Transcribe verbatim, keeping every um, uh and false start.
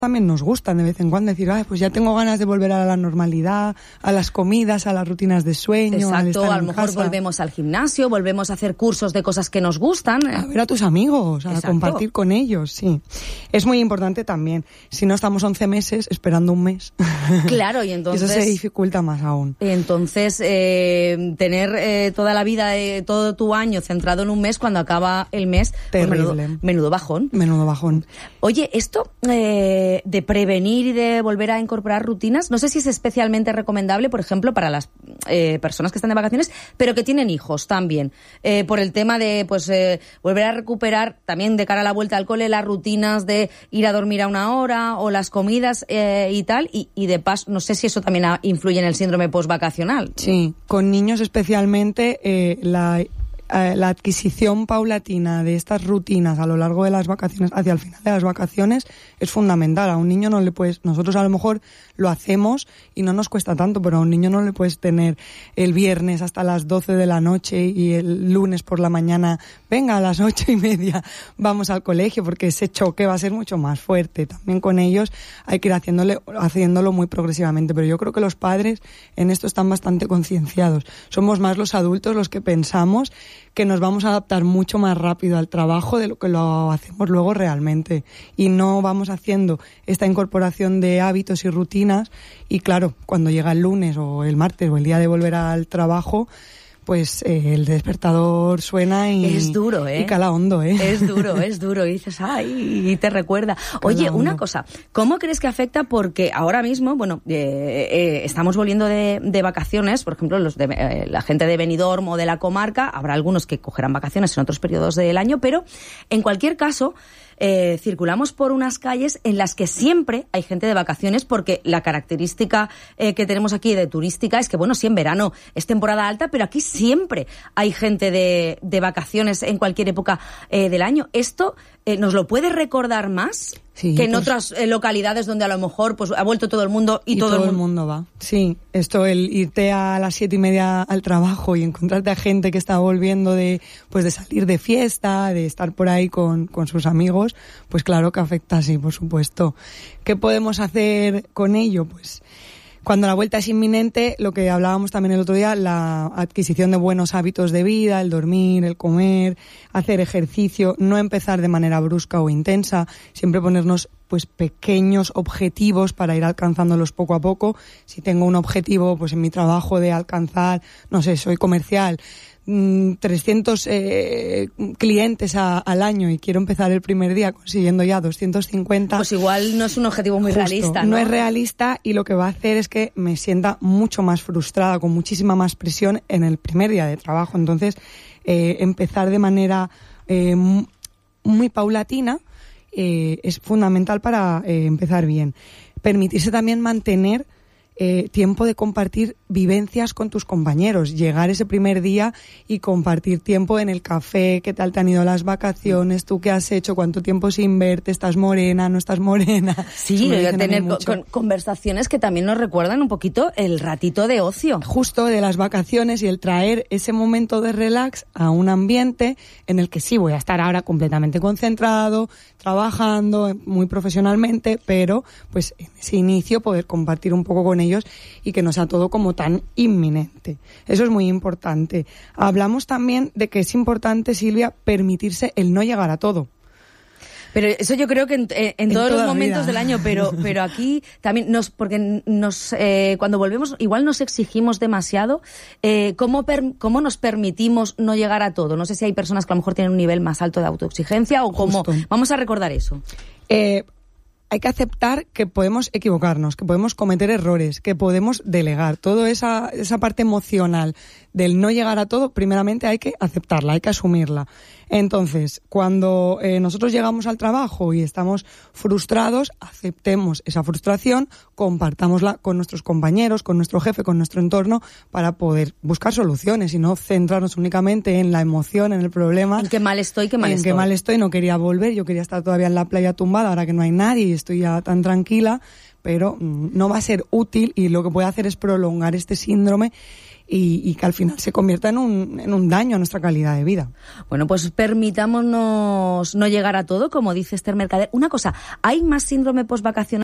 también nos gustan de vez en cuando decir, ay, pues ya tengo ganas de volver a la normalidad, a las comidas, a las rutinas de sueño. Exacto, al a lo mejor casa. Volvemos al gimnasio, volvemos a hacer cursos de cosas que nos gustan. A ver a tus amigos, a Exacto. compartir con ellos, sí. Es muy importante también. Si no estamos once meses esperando un mes. Claro, y entonces... Eso se dificulta más aún. Entonces, eh, tener eh, toda la vida, eh, todo tu año centrado en un mes, cuando acaba el mes, pues Terrible. menudo, menudo bajón. Menudo bajón. Oye, esto eh, de prevenir y de volver a incorporar rutinas, no sé si es especialmente recomendable, por ejemplo, para las eh, personas que están de vacaciones, pero que tienen hijos también, eh, por el tema de pues eh, volver a recuperar también de cara a la vuelta al cole las rutinas de ir a dormir a una hora o las comidas eh, y tal, y, y de paso, no sé si eso también influye en el síndrome postvacacional. Sí, con niños especialmente eh, la... la adquisición paulatina de estas rutinas a lo largo de las vacaciones, hacia el final de las vacaciones, es fundamental. A un niño no le puedes, nosotros a lo mejor lo hacemos y no nos cuesta tanto, pero a un niño no le puedes tener el viernes hasta las doce de la noche y el lunes por la mañana, venga, a las ocho y media vamos al colegio, porque ese choque va a ser mucho más fuerte. También con ellos hay que ir haciéndole, haciéndolo muy progresivamente, pero yo creo que los padres en esto están bastante concienciados. Somos más los adultos los que pensamos que nos vamos a adaptar mucho más rápido al trabajo de lo que lo hacemos luego realmente, y no vamos haciendo esta incorporación de hábitos y rutinas, y claro, cuando llega el lunes o el martes o el día de volver al trabajo, pues eh, el despertador suena y es duro, ¿eh? Y cala hondo, ¿eh? Es duro, es duro, y dices, ay, y te recuerda. Oye, Cala una hondo. cosa, ¿cómo crees que afecta? Porque ahora mismo, bueno, eh, eh, estamos volviendo de, de vacaciones, por ejemplo, los de, eh, la gente de Benidorm o de la comarca, habrá algunos que cogerán vacaciones en otros periodos del año, pero en cualquier caso, Eh, circulamos por unas calles en las que siempre hay gente de vacaciones, porque la característica eh, que tenemos aquí de turística es que, bueno, sí, en verano es temporada alta, pero aquí siempre hay gente de, de vacaciones en cualquier época eh, del año. ¿Esto eh, nos lo puede recordar más Sí, que en pues, otras eh, localidades donde a lo mejor pues ha vuelto todo el mundo y, y todo, todo el el mundo... mundo va? Sí, esto, el irte a las siete y media al trabajo y encontrarte a gente que está volviendo de pues de salir de fiesta, de estar por ahí con, con sus amigos, pues claro que afecta, sí, por supuesto. ¿Qué podemos hacer con ello? Pues cuando la vuelta es inminente, lo que hablábamos también el otro día, la adquisición de buenos hábitos de vida, el dormir, el comer, hacer ejercicio, no empezar de manera brusca o intensa, siempre ponernos pues pequeños objetivos para ir alcanzándolos poco a poco. Si tengo un objetivo pues en mi trabajo de alcanzar, no sé, soy comercial, trescientos eh, clientes a, al año y quiero empezar el primer día consiguiendo ya doscientos cincuenta. Pues igual no es un objetivo muy Justo, realista, ¿no? No es realista, y lo que va a hacer es que me sienta mucho más frustrada, con muchísima más presión en el primer día de trabajo. Entonces, eh, empezar de manera eh, muy paulatina eh, es fundamental para eh, empezar bien. Permitirse también mantener Eh, tiempo de compartir vivencias con tus compañeros, llegar ese primer día y compartir tiempo en el café, qué tal te han ido las vacaciones, tú qué has hecho, cuánto tiempo sin verte, estás morena, no estás morena. Sí, tener con, conversaciones que también nos recuerdan un poquito el ratito de ocio. Justo de las vacaciones, y el traer ese momento de relax a un ambiente en el que sí voy a estar ahora completamente concentrado, trabajando muy profesionalmente, pero pues en ese inicio poder compartir un poco con ellos y que no sea todo como tan inminente. Eso es muy importante. Hablamos también de que es importante, Silvia, permitirse el no llegar a todo. Pero eso yo creo que en, en, en todos los momentos vida. del año, pero pero aquí también nos, porque nos eh, cuando volvemos igual nos exigimos demasiado. Eh, ¿cómo, per, ¿Cómo nos permitimos no llegar a todo? No sé si hay personas que a lo mejor tienen un nivel más alto de autoexigencia o cómo. Justo. Vamos a recordar eso. Eh, hay que aceptar que podemos equivocarnos, que podemos cometer errores, que podemos delegar. Toda esa, esa parte emocional del no llegar a todo, primeramente hay que aceptarla, hay que asumirla. Entonces, cuando eh, nosotros llegamos al trabajo y estamos frustrados, aceptemos esa frustración, compartámosla con nuestros compañeros, con nuestro jefe, con nuestro entorno, para poder buscar soluciones y no centrarnos únicamente en la emoción, en el problema. En qué mal estoy, qué mal en estoy. En qué mal estoy, no quería volver, yo quería estar todavía en la playa tumbada, ahora que no hay nadie y estoy ya tan tranquila, pero mmm, no va a ser útil, y lo que puede hacer es prolongar este síndrome y, y que al final se convierta en un, en un daño a nuestra calidad de vida. Bueno, pues permitámonos no llegar a todo, como dice Esther Mercader. Una cosa, ¿hay más síndrome post-vacacional